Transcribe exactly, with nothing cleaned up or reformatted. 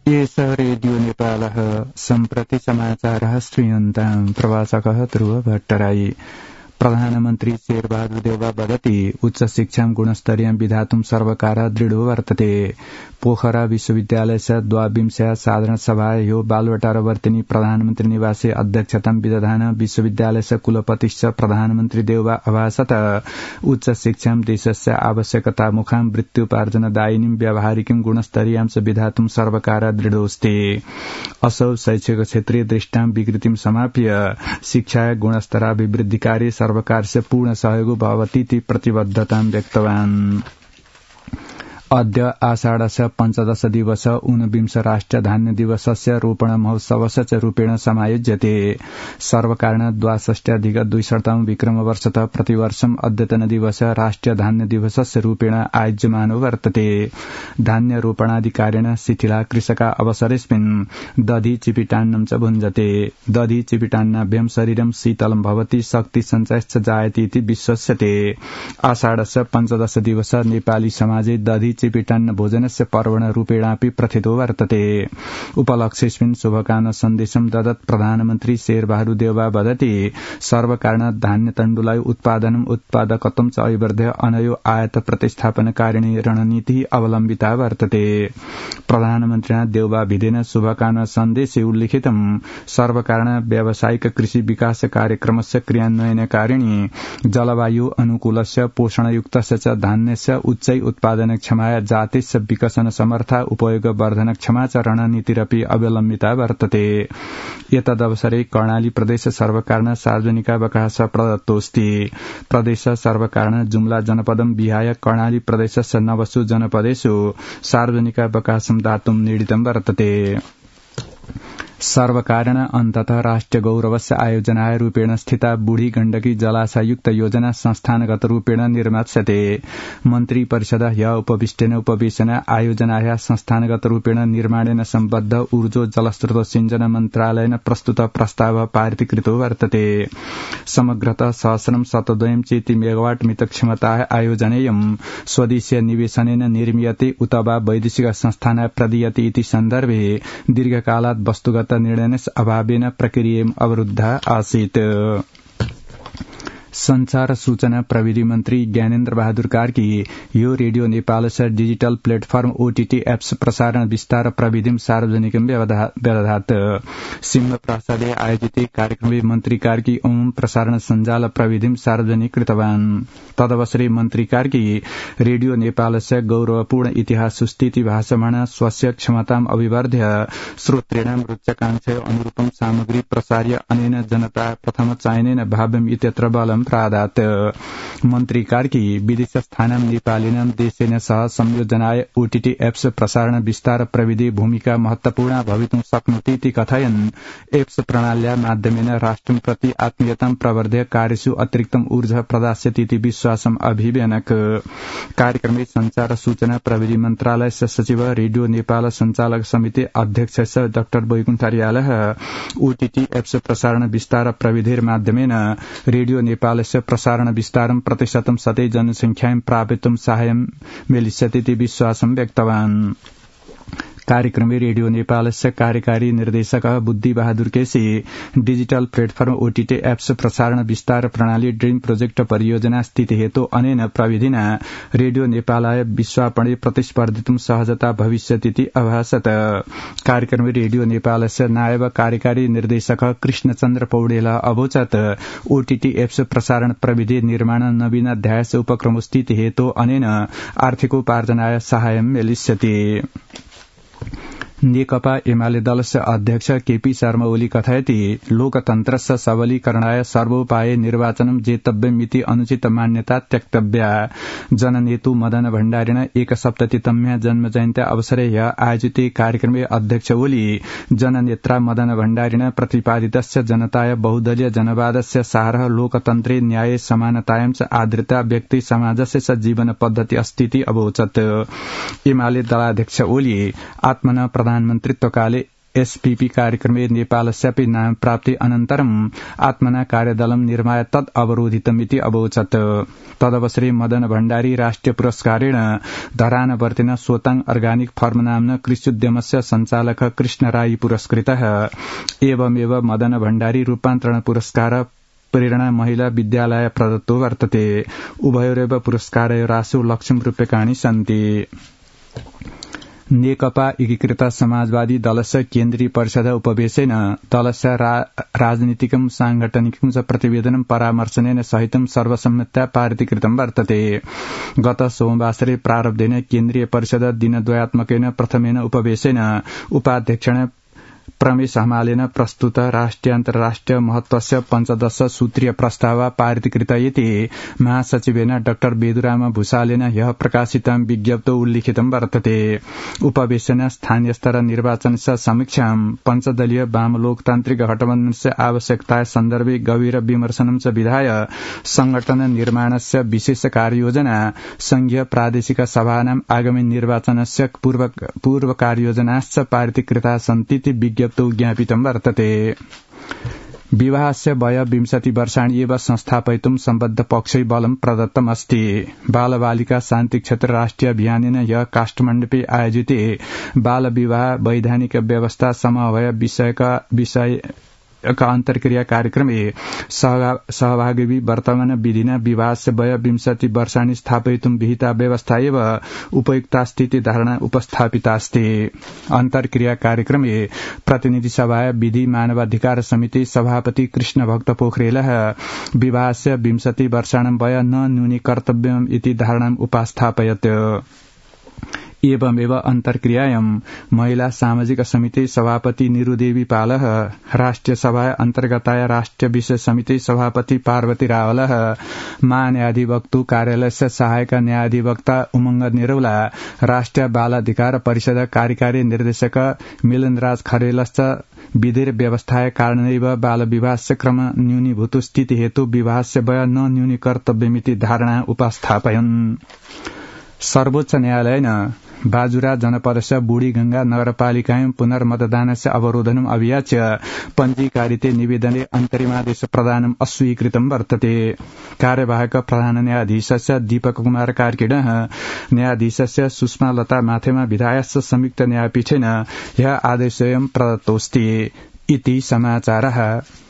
एष रेडियो नेपालः सम्प्रति समाचारः श्रूयन्तां प्रवाचकः ध्रुव भट्टराई। प्रधानमन्त्री शेरबहादुर देउवा वदति उच्च शिक्षां गुणस्तरीयं विधातुं सर्वकारः दृढो वर्तते। पोखरा विश्वविद्यालयस्य द्वाविंशः साधारण सभायो बालवटारवर्तिनी प्रधानमन्त्री निवासे अध्यक्षतां विदधान विश्वविद्यालयस्य कुलपतिश्च प्रधानमन्त्री देउवा अभासत उच्च शिक्षां देशस्य आवश्यकतामुखां वृत्त्युपार्जनदायिनीं व्यावहारिकीं गुणस्तरीयां च विधातुं सर्वकारः दृढोऽस्ति। असौ शैक्षिक क्षेत्रीय दृष्टां विकृतिं समाप्य शिक्षाया गुणस्तराभिवृद्धिकार्ये सर्वकारस्य पूर्ण सहयोग भवतीति प्रतिबद्धतां व्यक्तवान्। अद्य आषाढस्य पञ्चदश दिवस ऊनविंश राष्ट्रिय धान्य दिवसस्य रोपण महोत्सवस्य च रूपेण समायोज्यते। सर्वकारेण द्वाषष्ट्याधिक द्विशतम् विक्रमवर्षतः प्रतिवर्षम् अद्यतन दिवस राष्ट्रिय धान्य दिवसस्य रूपेण आयोज्यमानो वर्तते। धान्य रोपणादि कार्येण शिथिला कृषका अवसरेऽस्मिन् दधि चिपिटान्नं च भुञ्जते। दधि चिपिटान्नाभ्यां शरीरं शीतलं भवति, शक्ति सञ्चयश्च जायते इति विश्वस्यते। आषाढस्य पञ्चदश दिवस नेपाली समाजे दधि चिपिटान्न भोजनस्य पर्वण रूपेणापि प्रथितो वर्तते। उपलक्ष्येऽस्मिन् शुभकामना सन्देशं ददत् प्रधानमन्त्री शेरबहादुर देउवा वदति सर्वकारेण धान्य तण्डुलाय उत्पादनम् उत्पादकत्वं च अभिवर्ध्य अनयो आयात प्रतिस्थापनकारिणी रणनीतिः अवलम्बिता वर्तते। प्रधानमन्त्रिणा देउवा भिदेन शुभकामना सन्देशे उल्लिखितं सर्वकारेण व्यावसायिक कृषि विकास कार्यक्रमस्य क्रियान्वयनकारिणी जलवायु अनुकूलस्य पोषणयुक्तस्य च धान्यस्य उच्चै उत्पादनक्षमा जातिस्य विकसन समर्था उपयोग वर्धन क्षमा च रणनीतिरपि अवलम्बिता वर्तते। एतदवसरे कर्णाली प्रदेश सर्वकारेण सार्वजनिकावकाशः प्रदत्तोऽस्ति। प्रदेश सर्वकारेण जुम्ला जनपदं विहाय कर्णाली प्रदेशस्य नवसु जनपदेषु सार्वजनिकावकाशं दातुं निर्णीतं वर्तते। सर्वकारेण अन्ततः राष्ट्रिय गौरवस्य आयोजनाय रूपेण स्थिता बूढी गण्डकी जलाशयुक्त योजना संस्थानगत रूपेण निर्मास्यते। मन्त्री परिषद ह्य उपविष्टेन उपवेशने आयोजनाया संस्थानगत रूपेण निर्माणेन सम्बद्ध ऊर्जो जलस्रोत सिंचन मन्त्रालयेन प्रस्तुत प्रस्ताव पारितकृतो वर्तते। समग्रतः सहस्रं शतद्वयं चेति मेगावाट मितक्षमताः आयोजनेयं स्वदेशीय निवेशनेन निर्मीयते उत वा वैदेशिक संस्थानाय प्रदीयते इति सन्दर्भे दीर्घकालात् वस्तुगत निर्णयस्य अभावेन प्रक्रिया अवरुद्धा आसीत्। संचार सूचना प्रविधि मन्त्री ज्ञानेन्द्र बहादुर कार्की यो रेडियो नेपालस्य डिजिटल प्लेटफर्म ओटीटी एप्स प्रसारण विस्तार प्रविधिं सार्वजनिकं व्यवधात्। सिंह प्रासादे आयोजिते कार्यक्रमे मन्त्री कार्की ओम प्रसारण सञ्जाल प्रविधिं सार्वजनिक कृतवान्। तदवसरे मन्त्री कार्की रेडियो नेपालस्य गौरवपूर्ण इतिहास सुस्थिति भाषमाण स्वस्य क्षमताम् अभिवर्ध्य श्रोतॄणां रुच्यकाङ्क्षय अनुरूपं सामग्री प्रसार्य अनेन जनता प्रथम चायनेन भाव्यम् इत्यत्र बलम् प्रादात्। मन्त्री कार्की विदेशस्थानां नेपालिनां देशेन सह संयोजनाय ओटीटी एप्स प्रसारण विस्तार प्रविधि भूमिका महत्वपूर्णा भवितुं शक्नोति इति कथयन् एप्स प्रणाल्या माध्यमेन राष्ट्रं प्रति आत्मीयतां प्रवर्ध्य कार्येषु अतिरिक्तम् ऊर्जा प्रदास्यति इति विश्वासम् अभिव्यनक्। कार्यक्रमे संचार सूचना प्रविधि मन्त्रालयस्य सचिव रेडियो नेपाल सञ्चालक समिति अध्यक्षस्य डाक्टर वैकुण्ठ अर्यालः ओटीटी एप्स प्रसारण विस्तार प्रविधिर्माध्यमेन रेडियो नेपालस्य प्रसारण विस्तारं प्रतिशतं शते जनसंख्यां प्रापितुं साहाय्यं मिलिष्यति इति विश्वासं व्यक्तवान्। कार्यक्रमे रेडियो नेपालस्य कार्यकारी निर्देशक Buddhi Bahadur KC digital platform OTT apps प्रसारण विस्तार प्रणाली ड्रीम प्रोजेक्ट परियोजना स्थिति हेतु अनेन प्रविधिना रेडियो नेपालाय विश्वापणे प्रतिस्पर्धितुं सहजता भविष्यतीति अभासत। कार्यक्रमे रेडियो नेपालस्य नायब कार्यकारी निर्देशक कृष्णचन्द्र पौडेल अवोचत् ओटीटी एप्स प्रसारण प्रविधि निर्माण नवीनाध्यायस्य उपक्रमस्थिति हेतु अनेन आर्थिकोपार्जनाय साहाय्यं मिलिष्यति। नेकपा एमाले दलस्य अध्यक्ष केपी शर्मा ओली कथयति लोकतन्त्रस्य सबलीकरणाय सर्वोपाये निर्वाचनं जेतव्यमिति अनुचित मान्यता त्यक्तव्या। जननेतु मदन भण्डारिण एकसप्ततितम्या जन्मजयन्त्या अवसरे आयोजिते कार्यक्रमे अध्यक्ष ओली जननेत्रा मदन भण्डारिण प्रतिपादितस्य जनताय बहुदलीय जनवादस्य सारः लोकतन्त्रे न्याये समानतायां च आदृता व्यक्ति समाजस्य च जीवन पद्धति अस्तीति अवोचत्। एमाले दलाध्यक्ष ओली आत्मना प्रधानमन्त्रित्वकाले एसपीपी कार्यक्रमे नेपालस्यापि नाम प्राप्ति अनन्तरम् आत्मना कार्यदलं निर्माय तद् अवरोधितमिति अवोचत्। तदवसरे मदन भण्डारी राष्ट्रिय पुरस्कारेण धरानवर्तिन सोताङ अर्गानिक फर्म नाम्न कृष्योद्यमस्य सञ्चालक कृष्ण राई पुरस्कृतः। एवमेव मदन भण्डारी रूपान्तरण पुरस्कार प्रेरणा महिला विद्यालय प्रदत्तो वर्तते। उभयोरेव पुरस्कारयो राशौ लक्षं रूप्यकाणि सन्ति। नेकपा एकीकृत समाजवादी दलस्य केन्द्रीय परिषद उपवेशेन दलस्य रा, राजनीतिकं सांगठनिकं च प्रतिवेदनं परामर्शनेन सहितं सर्वसम्मत्या पारितीकृतं वर्तते। गत सोमवासरे प्रारब्धेन केन्द्रीय परिषद दिनद्वयात्मकेन प्रथमेन उपवेशेन उपाध्यक्षेण प्रमेश हमालेन प्रस्तुत राष्ट्रिय अन्तर्राष्ट्रिय महत्वस्य पञ्चदश सूत्रीय प्रस्ताव पारितीकृत इति महासचिवेन डाक्टर बेदुराम भूषालेन ह्यः प्रकाशितं विज्ञप्तौ उल्लिखितं वर्तते। उपवेशने स्थानीय स्तर निर्वाचनस्य समीक्षां पञ्चदलीय वाम लोकतान्त्रिक गठबन्धनस्य आवश्यकताय सन्दर्भे गभीर विमर्शनं च विधाय संगठन निर्माणस्य विशेष कार्ययोजना संघीय प्रादेशिक सभानाम् आगामी निर्वाचनस्य पूर्व पूर्व कार्ययोजनाश्च पारितीकृता सन्तीति विज्ञप्तौ ज्ञापितं वर्तते। विवाहस्य वय विंशति वर्षाणि एव संस्थापयितुं सम्बद्ध पक्षै बलं प्रदत्तम् अस्ति। बालबालिका शान्ति क्षेत्र राष्ट्रिय अभियानेन ह्यः काठमाडौँपे आयोजिते बाल विवाह वैधानिक व्यवस्था समवाय विषयका विषय का अन्तर्क्रिया कार्यक्रमे सहभागी वर्तमान विधिना विवाहस्य वय विंशति वर्षाणि स्थापयितुं विहिता व्यवस्था एव उपयुक्ता स्थिति धारणा उपस्थापितास्ति। अन्तर्क्रिया कार्यक्रमे प्रतिनिधि सभाय विधि मानवाधिकार समिति सभापति कृष्ण भक्त पोखरेलः विवाहस्य विंशति वर्षाणां वय न न्यूनी कर्तव्यम् इति धारणाम् उपस्थापयत्। एवमेव अन्तर्क्रियायां महिला सामाजिक समिति सभापति निरुदेवी पालः, राष्ट्रिय सभा अन्तर्गताय राष्ट्रिय विषय समिति सभापति पार्वती रावलः, महान्यायाधिवक्तु कार्यालयस्य सहायक न्यायाधिवक्ता उमंग निरौला, राष्ट्रिय बाल अधिकार परिषद कार्यकारी निर्देशक मिलनराज खरेलश्च विधेर व्यवस्थाय कारणेनैव बाल विवाहस्य क्रम न्यूनीभूत स्थिति हेतु विवाहस्य वय न न्यूनी कर्तव्यमिति धारणा उपस्थापयन्। सर्वोच्च न्यायालयेन बाजुरा जनपदस्य बुढीगंगा नगरपालिकायां पुनर्मतदानस्य अवरोधनम् अभियाच्य पञ्जीकारिते निवेदने अन्तरिमादेश प्रदानम् अस्वीकृतं वर्तते। कार्यवाहक प्रधान न्यायाधीशस्य दीपक कुमार कार्कीणः न्यायाधीशस्य सुषमा लता माथेमा विधायश्च संयुक्त न्यायपीठेन ह्यः आदेशोऽयं प्रदत्तोऽस्ति इति समाचारः।